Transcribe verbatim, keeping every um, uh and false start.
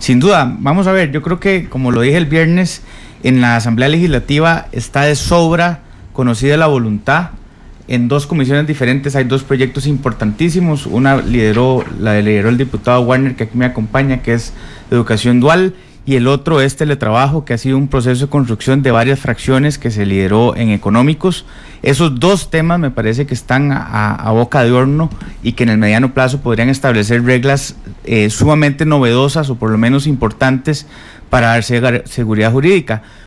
Sin duda, vamos a ver, yo creo que, como lo dije el viernes, en la Asamblea Legislativa está de sobra conocida la voluntad. En dos comisiones diferentes hay dos proyectos importantísimos. Una lideró, la lideró el diputado Warner, que aquí me acompaña, que es Educación Dual, y el otro es Teletrabajo, que ha sido un proceso de construcción de varias fracciones que se lideró en Económicos. Esos dos temas me parece que están a, a boca de horno y que en el mediano plazo podrían establecer reglas eh, sumamente novedosas o por lo menos importantes para dar seguridad jurídica.